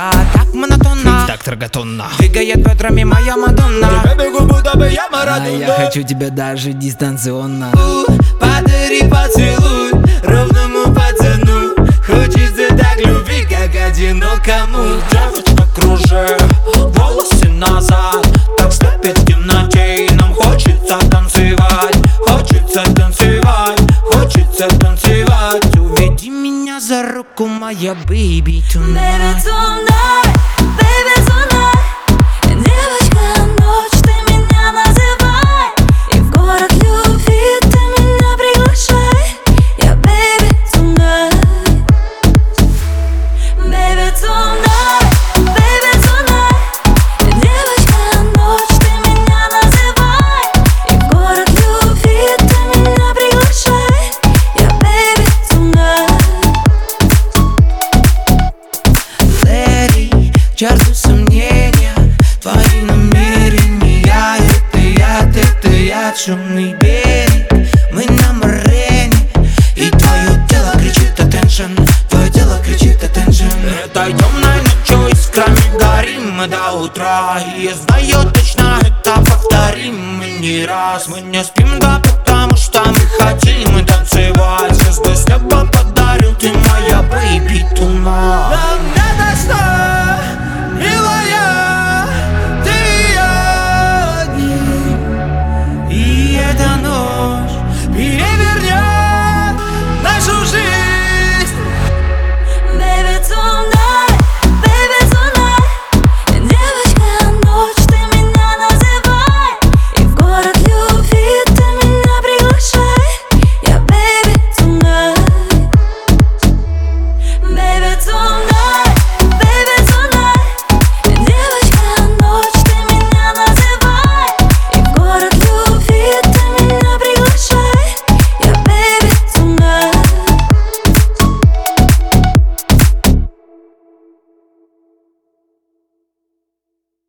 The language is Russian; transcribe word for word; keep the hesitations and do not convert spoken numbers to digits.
тебя так монотонно, так траготонно двигает бедрами моя Мадонна. Тебе бегу, будто бы я Марадона. А я хочу тебя даже дистанционно. У, Подари поцелуй ровному пацану. Хочется так любви, как одинокому. Девочка, кружи волосы назад, так слепит в темноте, и нам хочется танцевать. Хочется танцевать, хочется танцевать. Уведи меня за руку, моя baby tonight. Baby tonight, baby tonight. Девочка, ночь, ты меня называй, и в город любви ты меня приглашай. Я baby tonight, baby tonight, baby tonight. Девочка, ночь, ты меня называй, и в город любви ты меня приглашай. Я baby tonight. Лэри, черту сомнения, твои намерения. Это яд, это яд, шумный берег. Мы на морене, и твое тело кричит attention. Твое тело кричит attention. Этой темной ночью искрами горим мы до утра. И я знаю точно, это повторим мы не раз. Мы не спим, да потому что мы хотим и танцевать. Звезды с неба подарю, ты моя baby tonight.